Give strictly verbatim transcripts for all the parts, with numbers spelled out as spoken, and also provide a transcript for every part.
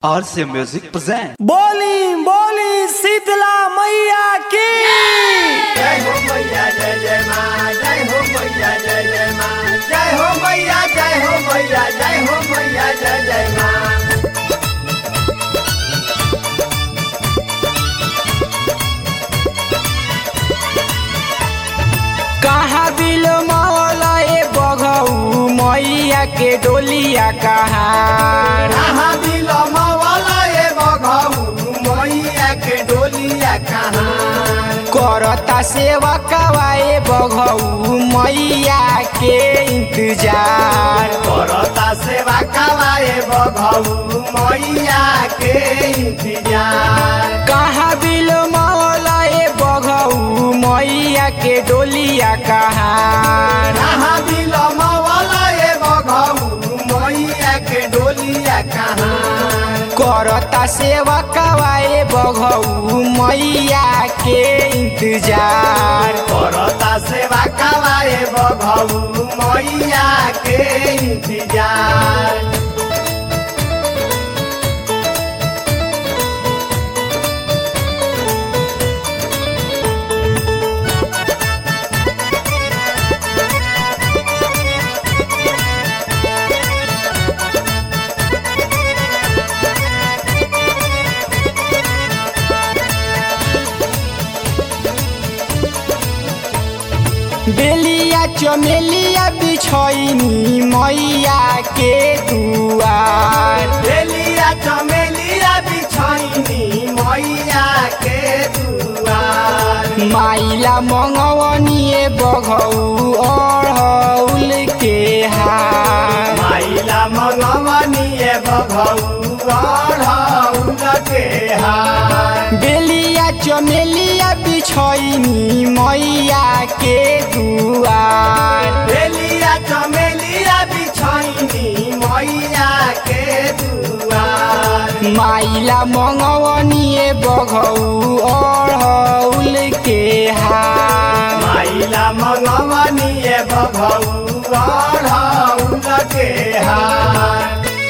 आर से music present. बोली बोली शीतला मैया की जय हो मैया जय जय माँ, जय हो मैया जय जय माँ, जय हो मैया जय हो मैया जय हो मैया जय जय माँ। कहाँ बिल मौला ए बघऊ मैया के डोलिया कहाँ कहाँ बिलमा वाला ये बघऊ मैया के डोलिया कहाँ करता सेवा कवाए बघऊ मैया के इंतजार करता सेवा कवाए बघऊ मैया के इंतजार। कहाँ बिल मौला ए बघऊ मैया के डोलिया कहाँ कहाँ बिलमा वाला ये बघऊ मैया के डोलिया कहाँ करता सेवा कवाए बघऊ मैया के इंतजार करता सेवा कवाए बघऊ मैया के इंतजार। बेलिया चमेलिया बिछैनी मैया के दुआर बेलिया चमेलिया बिछैनी मैया के दुआर माइला मंगवनिए बघऊ अढ़ौल के हार माइला मंगवनिए बघऊ अढ़ौल के हार बेलिया चमेलिया बिछैनी मैया के दुआर बेलिया चमेलिया बिछैनी मैया के दुआर माइला मंगवनिए बघऊ अढ़ौल के हार माइला मंगवनिए बघऊ अढ़ौल के हार।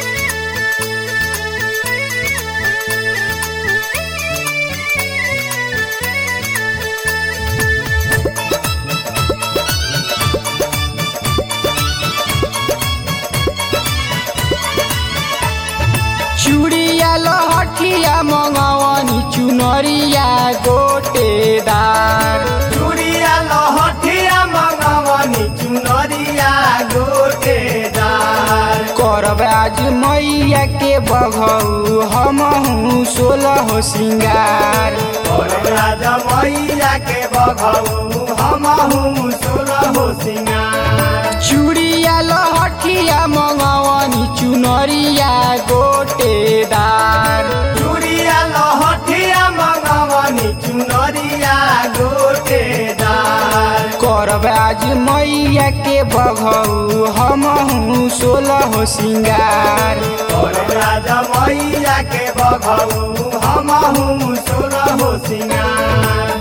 चूड़िया लहठिया मंगवनी चुनरिया गोटेदार चूड़िया लहठिया मंगवनी चुनरिया गोटेदार करब आज मैया के बघऊ हमहू सोलह सिंगार और राजा मैया के बघऊ हमहू सोलह सिंगार। चूड़िया लहठिया मंगवनी चुनरिया गोटेदार चूड़िया लहठिया मंगवनी चुनरिया गोटेदार करब आज मैया के बघऊ हमहू सोलह सिंगार और राजा मैया के बघऊ हमहू सोलह सिंगार।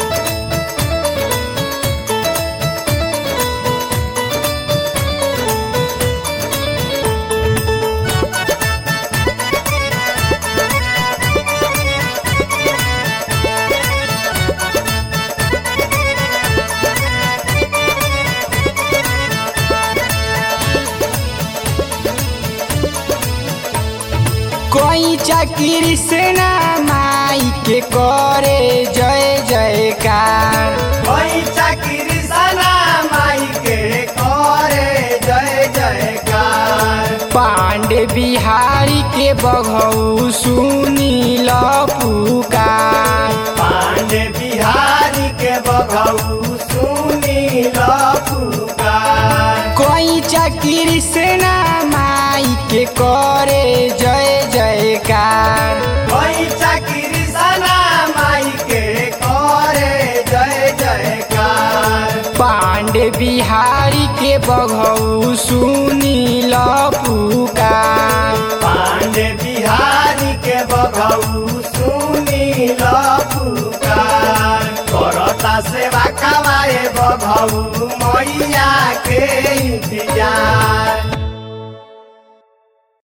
कोई चाकरी से ना माई के करे जय जयकार कोई चाकरी सना माई के करे जय जयकार पांडे बिहारी के बघऊ सुनी ल पुकार पांडे बिहारी के बघऊ सुनी ल पुकार कोई चाकरी से ना माई के करे जय जयकार कोई चाकरी सना माई के करे जय जयकार पांडे बिहारी के बघऊ सुनी ल पुकार पांडे बिहारी के बघऊ सुनी ल पुकार करता सेवा कवाए बघऊ मैया के इंतजार।